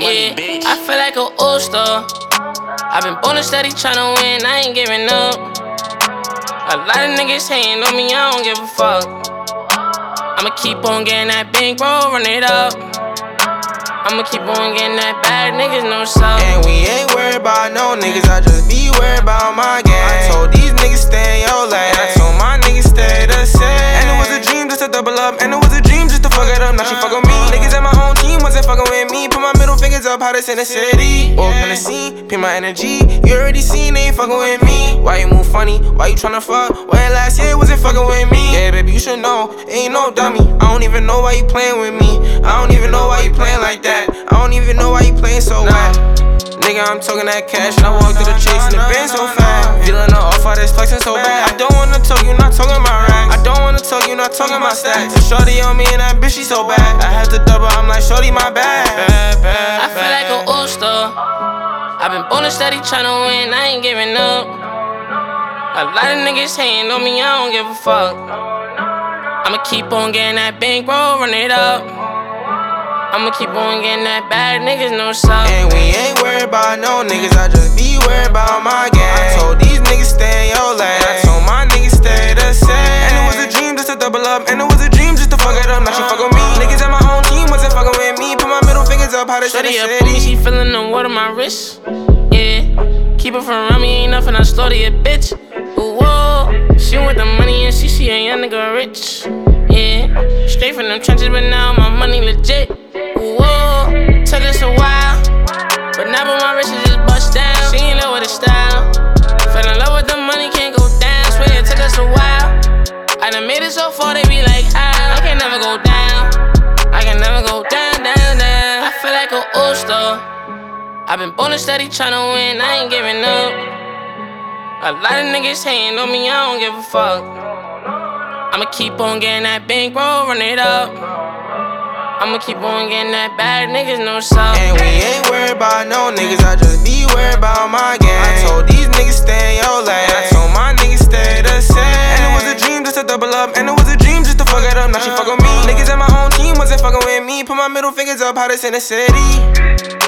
money, bitch. I feel like an all-star. I've been ballin' steady tryna win, I ain't giving up. A lot of niggas hating on me, I don't give a fuck. I'ma keep on getting that bankroll, run it up. I'ma keep on getting that bad, niggas no suck. And we ain't worried about no niggas, I just be worried about my gang. I told these niggas stay in your lane, I told my niggas stay the same. And it was a dream just to double up, and it was a dream just to fuck it up. Now she fuck with me. Niggas at my own team wasn't fucking with me. Put my middle fingers up, hottest in the city. Walk on the scene, pay my energy. You already seen, they ain't fucking with me. Why you move funny? Why you tryna fuck? When last year wasn't fucking with me. Yeah, baby, you should know, ain't no dummy. I don't even know why you playing with me. I don't even know why you playing like that. I don't even know why you playing so whack. Nigga, I'm talking that cash, and I walk through the chase in the Benz so fast. Feeling the off, all this flexing so bad. I don't wanna talk, you not talking my racks. I don't wanna talk, you not talking my stacks. Shorty on me and that bitch, she so bad. I have to double, I'm like, shorty, my bad. I feel like an all-star. I've been ballin' steady tryna win, I ain't giving up. A lot of niggas hating on me, I don't give a fuck. I'ma keep on getting that bankroll, run it up. I'ma keep on getting that bad, niggas no suck. And we ain't worried about no niggas, I just be worried about my gang. I told these niggas stay in your lane, I told my niggas stay the same. And it was a dream just to double up, and it was a dream just to fuck it up. Now she fuck with me. Niggas at my own team wasn't fucking with me. Put my middle fingers up, hottest in the city. Shorty up on me, she feelin' the water my wrist. Yeah, keep it from around me, ain't nothing, I slaughter a bitch. Ooh, whoa, she with the money and she see a young nigga rich. Yeah, straight from them trenches, but now my money legit. Whoa, took us a while, but now my wrist is just bust down. She in love with the style, fell in love with the money, can't go down. Swear it took us a while. I done made it so far, they be like, how? I can never go down, I can never go down, down, down. I feel like an all-star. I've been ballin' steady tryna win, I ain't giving up. A lot of niggas hating on me, I don't give a fuck. I'ma keep on getting that bankroll, run it up. I'ma keep on getting that bad, niggas no suck. And we ain't worried about no niggas, I just be worried about my gang. I told these niggas stay in your lane, I told my niggas stay the same. And it was a dream just to double up, and it was a dream just to fuck it up. Now she fuck with me. Niggas at my own team wasn't fucking with me. Put my middle fingers up, hottest in the city.